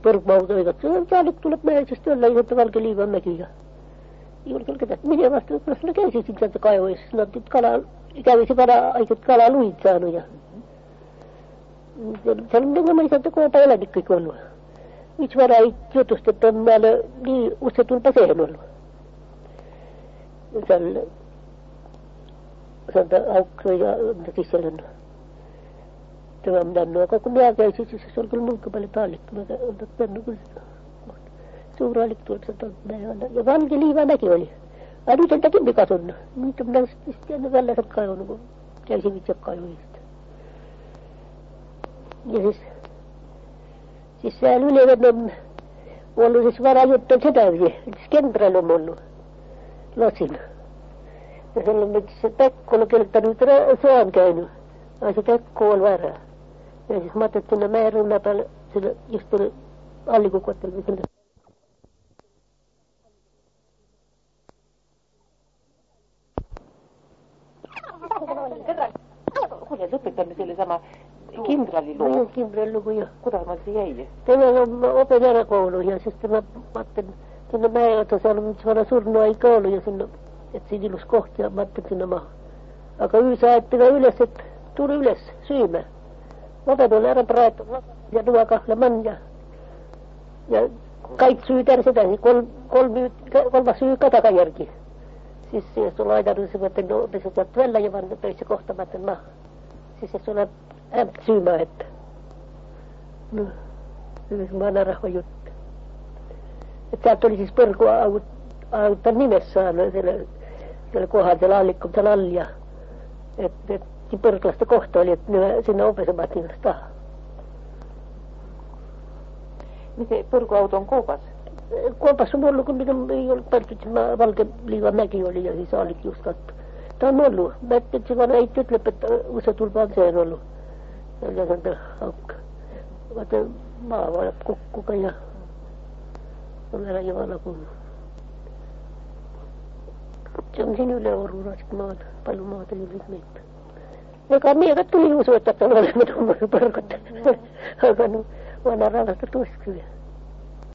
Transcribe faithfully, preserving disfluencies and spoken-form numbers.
Põrkmautoivat. Jaalit tuleb mäeksest jolla isot valke liivan mäki ja juuri ketä minä vasta kyllä kävisin sitten sieltä kaivoissa sanottiin että kala kävisi kala aikot kala luit saanut ja se on niin kuin että kuopa elänikki kuollut. Yksi vara ei jutusta että on määrä niin usein paseen ollut. Siellä sieltä aukkoja ja sisällä. Tämä minä nuo kun minä käisin siis se oli kyllä muikka paljon taallikki. Mä olen tänne kyllä suura aliktuolta tuolta ja valke liiva näki oli. A nyt on täkin katsonut. Nyt on minä sitten välillä kaivannut kun käisin itse kaivoista. Ja siis siis siellä ylevän on ollut siis varajuttu se täysi. Siis Kemprän on ollut losin. Ja siellä on nyt se Pekko on kelttänyt se on käynyt. Ai se Pekko on väärää. Ja siis mä ajattelin, että siinä määränä päällä sillä just tuonne allikukottelemiselle. Kuule, lõpetame selle sama kindrali loo. Joo, kindrali lugu joo. Kuidas ma see jäi? Tämä on open ära koulu ja siis mä ajattelin, sinne määränä siellä on nyt vana surnua ei koulu ja sinne, että siinä ilus kohti ja mä ajattelin sinne maha. Aga yys ajatteli ylös, että tuli ylös syymään. Vapet oli ära praettu ja ruokahleman ja ja kaikki syy tärsetään, kol, kolmi, kolmas syy katakajärki. Siis jos on aina se, että no pesut ja tuolla ja vaan töissä kohtamatta maa. Siis jos on ämpt syymää, että no, hyvin maana rahva juttu. Että sieltä oli siis Pörku auttaa nimessään siellä, siellä kohdalla siellä allikko, siellä allia. Että et, Pörklasta kohta oli, että ne sinne opesemat niistä tahaa. Miten Pörkuauto on koopas? Koopas on ollut, kun niitä ei ollut päästy, että valke liiva mäki oli ja siis allik just kattu. Tämä on ollut. Mä ajattelin, että se vaan ei tytlöp, että usein tulpaan se on ollut. Ja sanotaan haukka. Vata maa vaan kukkuka ja on vielä jovalla kun se on siinä yle oruuras, kun maata, paljon maata juuri meitä. Eikä miekat tuli usu, että on olemme tuommoisen Pörkot. Aga no, vanha rauhasta tuossa kyllä.